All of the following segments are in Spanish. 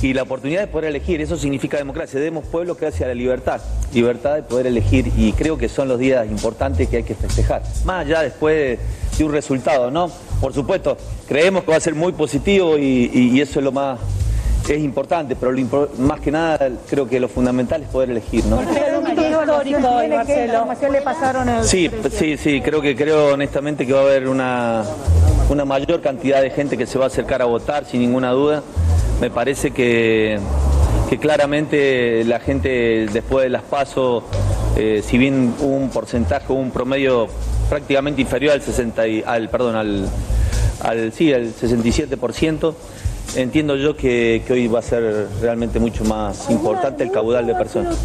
y la oportunidad de poder elegir. Eso significa democracia. Debemos pueblo que hacia la libertad de poder elegir, y creo que son los días importantes que hay que festejar, más allá después de un resultado, ¿no? Por supuesto, creemos que va a ser muy positivo y eso es lo más... Es importante, pero más que nada creo que lo fundamental es poder elegir, ¿no? Sí, creo honestamente que va a haber una mayor cantidad de gente que se va a acercar a votar, sin ninguna duda. Me parece que claramente la gente después de las PASO, si bien hubo un porcentaje, un promedio prácticamente inferior al 67%, entiendo yo que hoy va a ser realmente mucho más importante el caudal de personas.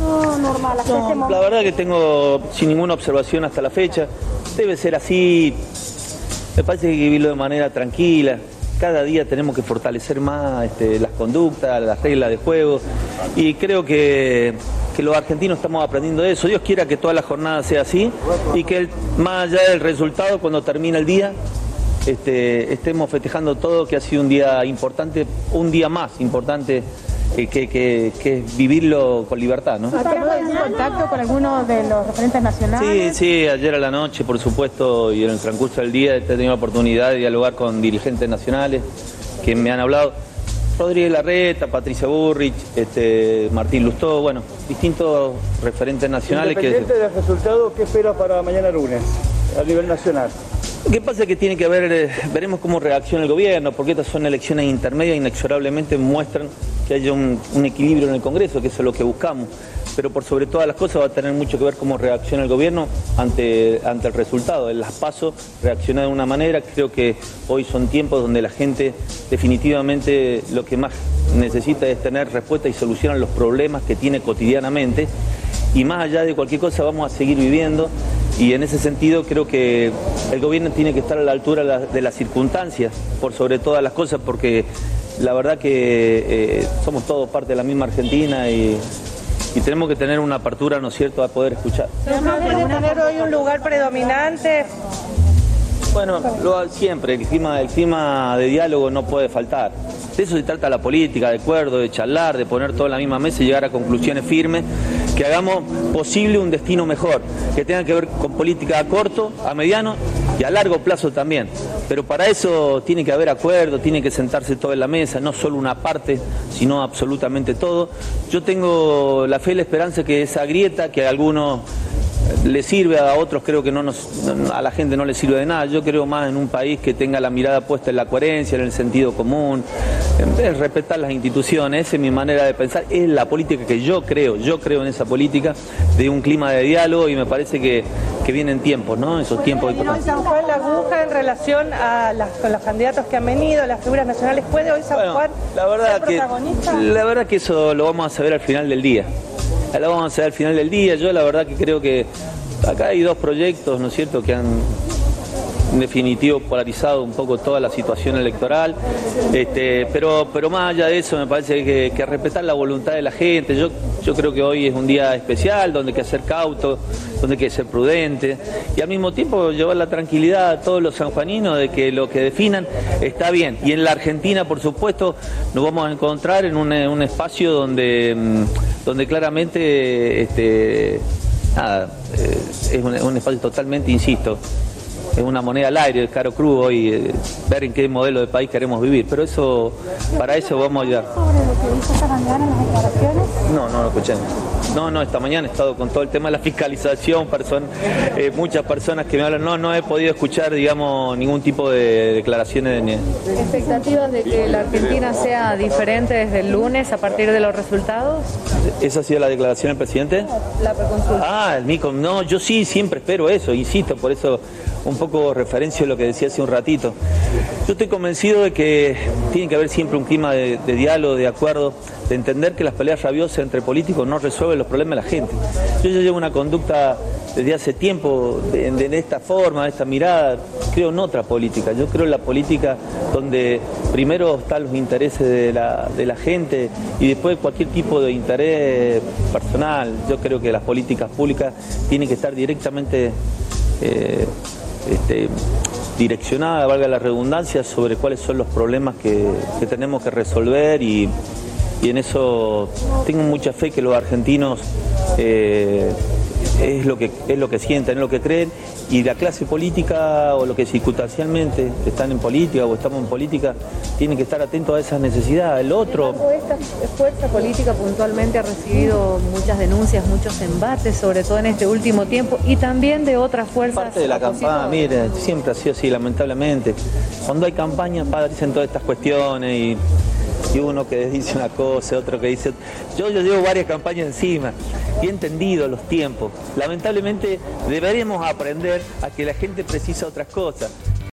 No, la verdad que tengo sin ninguna observación hasta la fecha. Debe ser así. Me parece que hay que vivirlo de manera tranquila. Cada día tenemos que fortalecer más las conductas, las reglas de juego. Y creo que los argentinos estamos aprendiendo de eso. Dios quiera que toda la jornada sea así y que más allá del resultado, cuando termina el día, estemos festejando todo, que ha sido un día importante, un día más importante que es vivirlo con libertad, ¿no? ¿Ha tenido contacto con alguno de los referentes nacionales? Sí, ayer a la noche, por supuesto, y en el transcurso del día he tenido la oportunidad de dialogar con dirigentes nacionales que me han hablado. Rodríguez Larreta, Patricia Burrich, Martín Lustó, bueno, distintos referentes nacionales. Independiente del resultado, ¿qué espera para mañana lunes a nivel nacional? Lo que pasa es que tiene que haber, veremos cómo reacciona el gobierno, porque estas son elecciones intermedias y inexorablemente muestran que haya un equilibrio en el Congreso, que eso es lo que buscamos. Pero por sobre todas las cosas va a tener mucho que ver cómo reacciona el gobierno ante el resultado. En las PASO reacciona de una manera. Creo que hoy son tiempos donde la gente definitivamente lo que más necesita es tener respuesta y solucionar los problemas que tiene cotidianamente. Y más allá de cualquier cosa vamos a seguir viviendo. Y en ese sentido creo que el gobierno tiene que estar a la altura de las circunstancias, por sobre todas las cosas, porque la verdad que somos todos parte de la misma Argentina y tenemos que tener una apertura, ¿no es cierto?, a poder escuchar. ¿Puede tener hoy un lugar predominante? Bueno, siempre, el clima de diálogo no puede faltar. De eso se trata la política, de acuerdo, de charlar, de poner todo en la misma mesa y llegar a conclusiones firmes, que hagamos posible un destino mejor, que tenga que ver con política a corto, a mediano y a largo plazo también. Pero para eso tiene que haber acuerdo, tiene que sentarse todo en la mesa, no solo una parte, sino absolutamente todo. Yo tengo la fe y la esperanza que esa grieta que a algunos le sirve, a otros creo que a la gente no le sirve de nada. Yo creo más en un país que tenga la mirada puesta en la coherencia, en el sentido común, en respetar las instituciones. Esa es mi manera de pensar, es la política que yo creo en esa política de un clima de diálogo, y me parece que vienen tiempos, ¿no? Esos tiempos importantes. San Juan la aguja en relación con los candidatos que han venido, las figuras nacionales, ¿puede hoy San Juan ser protagonista? La verdad que eso lo vamos a saber al final del día. Lo vamos a hacer al final del día. Yo la verdad que creo que acá hay dos proyectos, ¿no es cierto?, que han en definitivo polarizado un poco toda la situación electoral, pero más allá de eso me parece que respetar la voluntad de la gente. Yo creo que hoy es un día especial donde hay que ser cauto, donde hay que ser prudente y al mismo tiempo llevar la tranquilidad a todos los sanjuaninos de que lo que definan está bien. Y en la Argentina, por supuesto, nos vamos a encontrar en un espacio donde claramente es un espacio totalmente, insisto, es una moneda al aire, es caro crudo hoy, ver en qué modelo de país queremos vivir, pero para eso vamos a ayudar. ¿Sobre lo que dijo esta mañana en las declaraciones? No lo escuché. No, esta mañana he estado con todo el tema de la fiscalización, muchas personas que me hablan, no he podido escuchar, digamos, ningún tipo de declaraciones de... ¿Expectativas de que la Argentina sea diferente desde el lunes a partir de los resultados? ¿Esa ha sido la declaración del presidente? La preconsulta. No, yo sí siempre espero eso, insisto, por eso un poco referencio a lo que decía hace un ratito. Yo estoy convencido de que tiene que haber siempre un clima de diálogo, de acuerdo, de entender que las peleas rabiosas entre políticos no resuelven los problemas de la gente. Yo ya llevo una conducta desde hace tiempo de esta forma, de esta mirada. Creo en otra política. Yo creo en la política donde primero están los intereses de la gente y después cualquier tipo de interés personal. Yo creo que las políticas públicas tienen que estar directamente direccionada, valga la redundancia, sobre cuáles son los problemas que tenemos que resolver y y en eso tengo mucha fe que los argentinos es lo que sienten, es lo que creen, y la clase política o lo que circunstancialmente están en política o estamos en política tienen que estar atentos a esas necesidades. El otro... Esta fuerza política puntualmente ha recibido muchas denuncias, muchos embates, sobre todo en este último tiempo, y también de otras fuerzas. Parte de la campaña, mire, siempre ha sido así, lamentablemente. Cuando hay campaña aparecen todas estas cuestiones y uno que dice una cosa, otro que dice... Yo llevo varias campañas encima y he entendido los tiempos. Lamentablemente deberíamos aprender a que la gente precisa otras cosas.